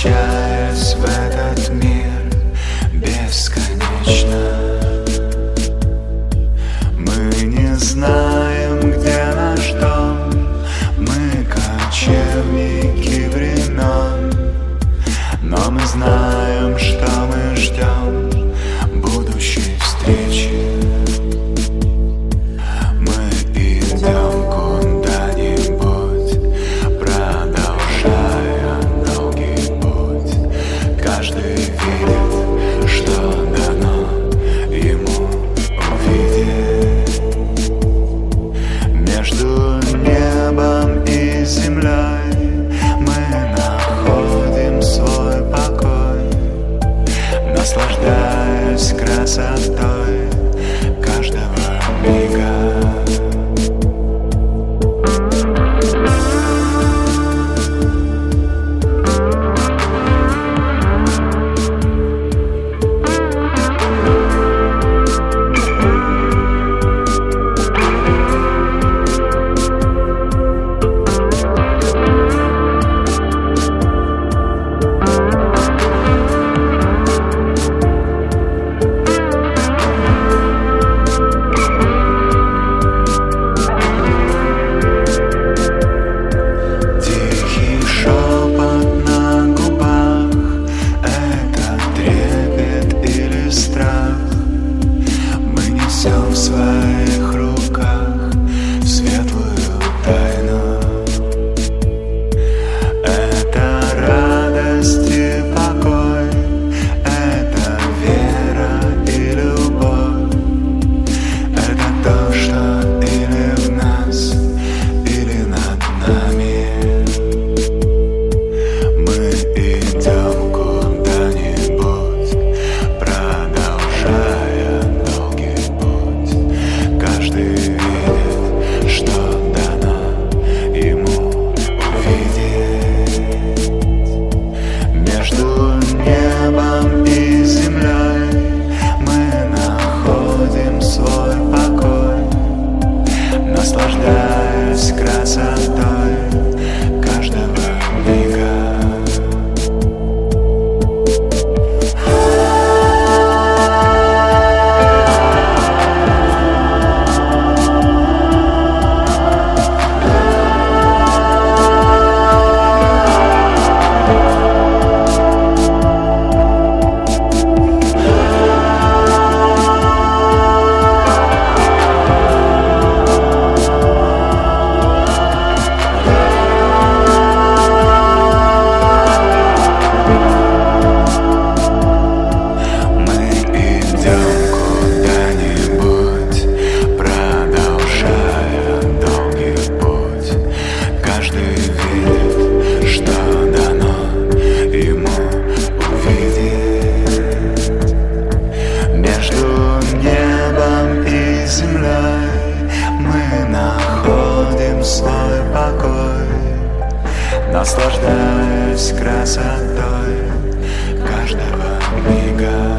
возвращаясь в этот мир бесконечно. Мы не знаем, где наш дом, мы кочевники времен, но мы знаем, что мы ждем будущей встречи. Мы идем куда-нибудь, продолжая долгий путь. Каждый видит, что дано ему увидеть. Между небом и землей мы находим свой покой, наслаждаясь красотой каждого мига. В своих руках светлую тайну. Это радость и покой, это вера и любовь. Это то, что или в нас, или над нами. Мы идем куда-нибудь, продолжая долгий путь. Каждый видит, что дано ему увидеть. Между небом и землей мы находим свой покой, наслаждаясь красотой каждого мига. Свой покой, наслаждаясь красотой каждого мига.